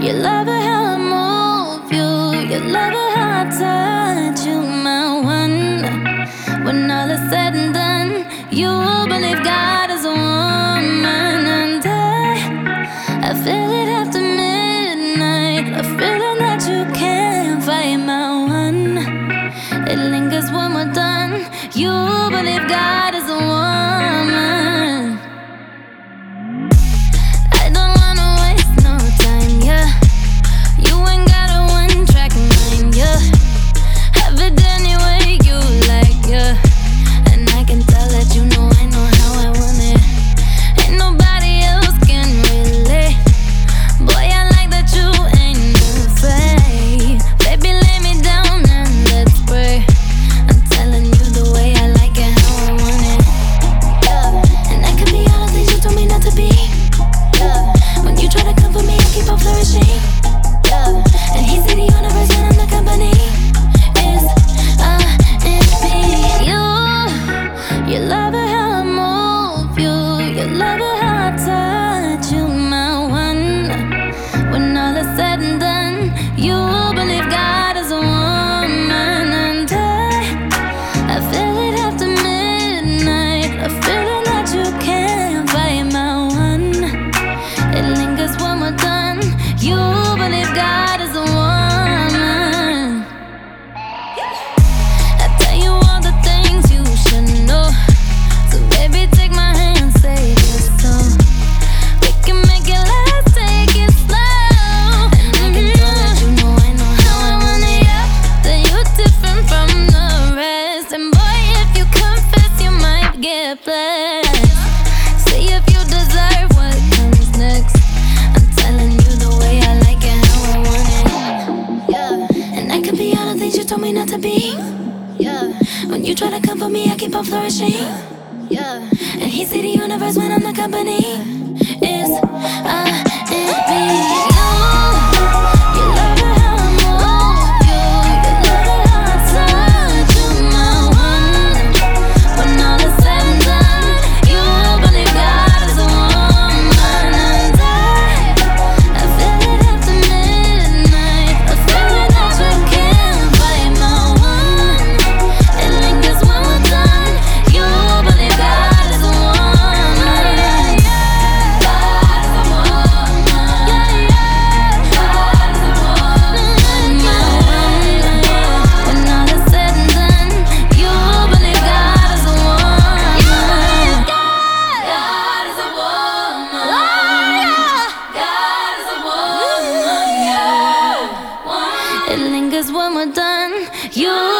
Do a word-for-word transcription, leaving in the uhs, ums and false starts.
You love it how I move you. You love it how I touch you, my one. When all is said and done, you believe God is a woman, and I, I feel it after midnight, a feeling that you can't fight, my one. It lingers when we're done. You believe God is a woman. I don't wanna waste no time, yeah. You ain't got a one-track mind, yeah. Have it any way you like, yeah. And I can tell that you know I know how I want it. Ain't nobody else can relate. Boy, I like that you ain't afraid. Baby, lay me down and let's pray. I'm telling you the way I like it, how I want it, yeah. And I can be all the things you told me not to be, yeah. When you try to come for me, I keep on flourishing, yeah. And he said the universe and I'm the company is uh, it's me. You, you love it how I move you. You love it how I touch you, my one. When all is said and done, you believe God is a woman, and I, I feel it after midnight, a feeling that you can't fight, my one. It lingers when we're done. You believe God is a woman. I tell you all the things you should know. So baby, take my hand, save your soul. We can make it last, take it slow. And I can tell that you know I know how I want it, yeah. That you're different from the rest. And boy, if you confess, you might get blessed. See if you deserve what comes next. I'm telling you the way I like it, how I want it, yeah. And I can be all the things you told me not to be, yeah. When you try to come for me, I keep on flourishing, yeah. And he see the universe when I'm the company is uh, it me. You, you love it how I move you. You love it how I touch you, my one. When all is said and done, you believe God is a woman, and I, I feel it after midnight, a feeling that you can't fight, my one. It lingers when we're done. You believe God is a woman, yeah, yeah. God is a woman, yeah, yeah. God is a woman, my one. When all is said and done, you believe God is a woman. God is a woman. God is a woman, yeah. It lingers when we're done. You